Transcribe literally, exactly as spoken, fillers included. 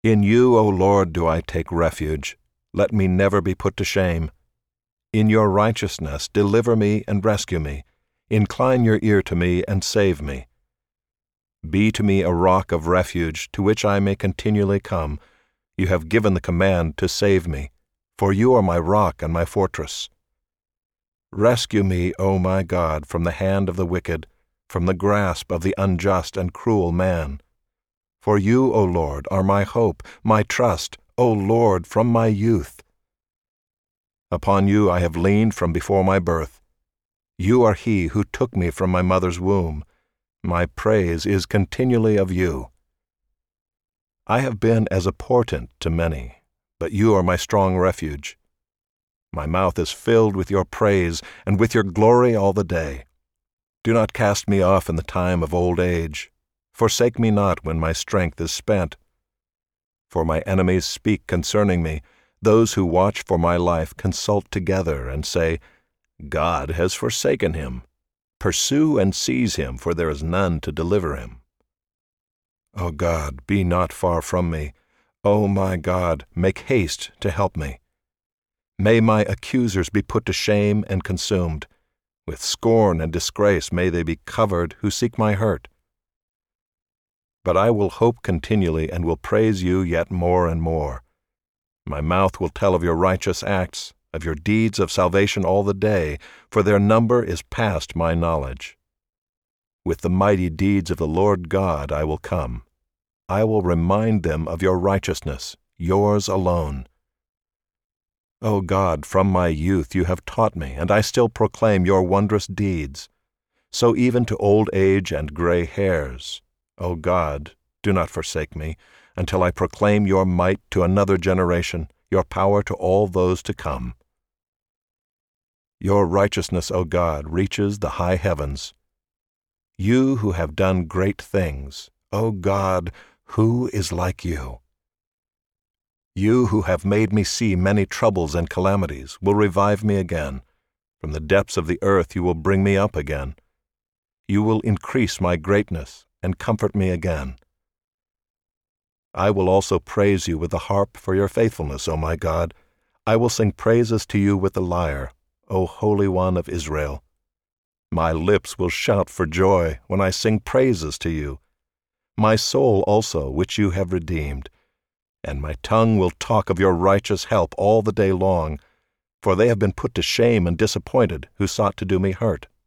In you, O Lord, do I take refuge. Let me never be put to shame. In your righteousness deliver me and rescue me. Incline your ear to me and save me. Be to me a rock of refuge to which I may continually come. You have given the command to save me, for you are my rock and my fortress. Rescue me, O my God, from the hand of the wicked, from the grasp of the unjust and cruel man. For you, O Lord, are my hope, my trust, O Lord, from my youth. Upon you I have leaned from before my birth. You are he who took me from my mother's womb. My praise is continually of you. I have been as a portent to many, but you are my strong refuge. My mouth is filled with your praise and with your glory all the day. Do not cast me off in the time of old age. Forsake me not when my strength is spent. For my enemies speak concerning me. Those who watch for my life consult together and say, God has forsaken him. Pursue and seize him, for there is none to deliver him. O God, be not far from me. O my God, make haste to help me. May my accusers be put to shame and consumed. With scorn and disgrace may they be covered who seek my hurt. But I will hope continually and will praise you yet more and more. My mouth will tell of your righteous acts, of your deeds of salvation all the day, for their number is past my knowledge. With the mighty deeds of the Lord God I will come. I will remind them of your righteousness, yours alone. O God, from my youth you have taught me, and I still proclaim your wondrous deeds. So even to old age and gray hairs, O God, do not forsake me, until I proclaim your might to another generation, your power to all those to come. Your righteousness, O God, reaches the high heavens. You who have done great things, O God, who is like you? You who have made me see many troubles and calamities will revive me again. From the depths of the earth you will bring me up again. You will increase my greatness and comfort me again. I will also praise you with the harp for your faithfulness, O my God. I will sing praises to you with the lyre, O Holy One of Israel. My lips will shout for joy when I sing praises to you. My soul also, which you have redeemed. And my tongue will talk of your righteous help all the day long, for they have been put to shame and disappointed who sought to do me hurt.